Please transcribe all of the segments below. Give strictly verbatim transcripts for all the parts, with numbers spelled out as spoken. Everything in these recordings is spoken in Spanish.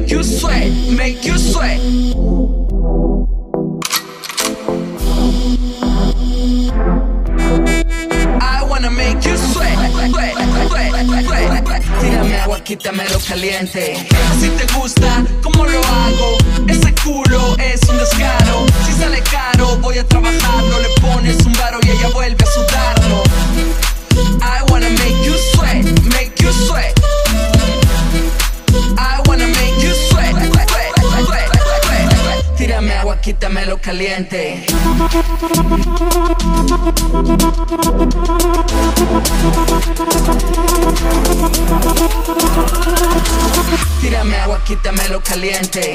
make you sweat, make you sweat. I wanna make you sweat, sweat, sweat, sweat. Tírame agua, quítamelo caliente. Si te gusta, ¿cómo lo hago? Ese culo es un descaro. Si sale caro, voy a trabajarlo. Le pones un varo y ella vuelve a sudarlo. I wanna make you sweat, make you sweat. I wanna make you sweat, sweat, sweat, sweat, sweat. Tírame agua, quítamelo caliente. Tírame agua, quítamelo caliente.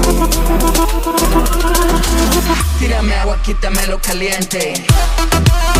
Tírame agua, quítamelo caliente.